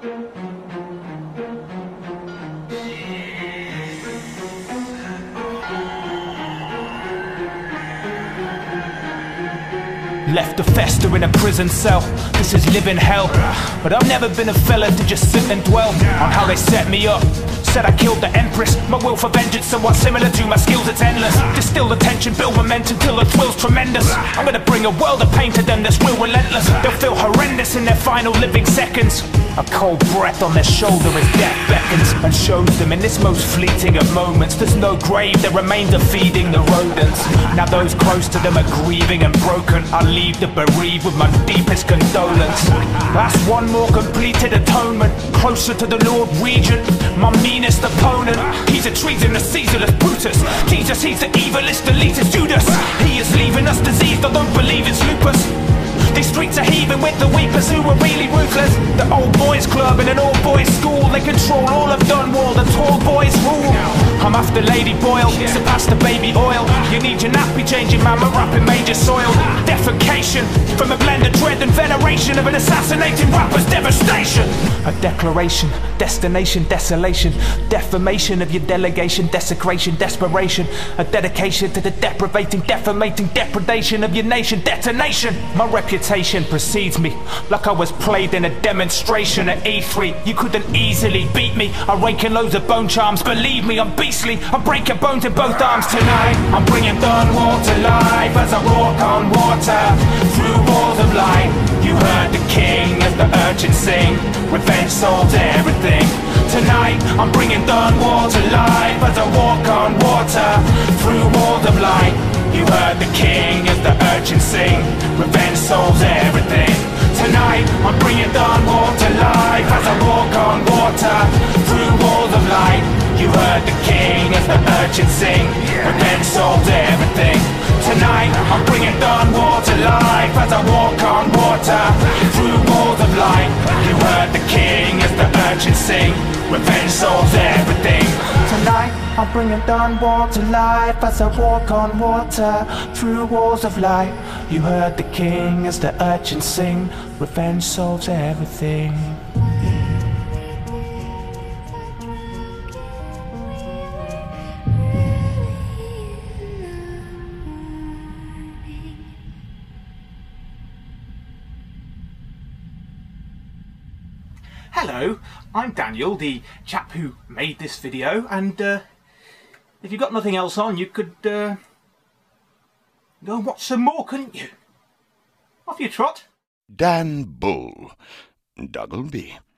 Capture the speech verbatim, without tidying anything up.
Left to fester in a prison cell. This is living hell. But I've never been a fella to just sit and dwell on how they set me up. Said I killed the Empress. My will for vengeance somewhat similar to my skills, it's endless. Distill the tension, build momentum till the thrills tremendous. I'm gonna bring a world of pain to them that's real relentless. They'll feel horrendous in their final living seconds. A cold breath on their shoulder as death beckons and shows them in this most fleeting of moments there's no grave, their remains are feeding the rodents. Now those close to them are grieving and broken. I leave the bereaved with my deepest condolence. That's one more completed atonement. Closer to the Lord Regent, my meanest opponent. He's a treasonous, Caesarless Brutus. Jesus, he's the evilest, elitist Judas. He is leaving us diseased, I don't believe it's lupus. These streets are heaving with the weepers who are really ruthless. The old boys club in an all boys school, they control all of Dunwall, the tall boys rule. I'm after Lady Boyle, surpass the baby oil. You need your nappy changing, man, we're rapping major soil. Defecation from a blend of dread and veneration of an assassinating rapper's devastation. A declaration, destination, desolation. Defamation of your delegation, desecration, desperation. A dedication to the deprivating, defamating depredation of your nation, detonation. My reputation precedes me like I was played in a demonstration at E three. You couldn't easily beat me. I rake in loads of bone charms, believe me, I'm beastly. I'm breaking bones in both arms tonight. I'm bringing Dunwall to life as I walk on water through walls of light. You heard the king as the urchins sing. Revenge solves everything. Tonight I'm bringing Dunwall to life as I walk on water through walls of light. You heard the king as the urchins sing. Revenge solves everything. Tonight I'm bringing Dunwall to life as I walk on water through walls of light. You heard the king as the urchins sing. Revenge solves everything. Tonight I'm bringing Dunwall to life as I walk on water through walls of light. You heard the king as the urchins sing. Revenge solves everything. Tonight I'm bringing Dunwall to life as I walk on water through walls of light. You heard the king as the urchins sing. Revenge solves everything. Hello, I'm Daniel, the chap who made this video, and uh, if you've got nothing else on, you could uh, go and watch some more, couldn't you? Off you trot. Dan Bull, Duggleby.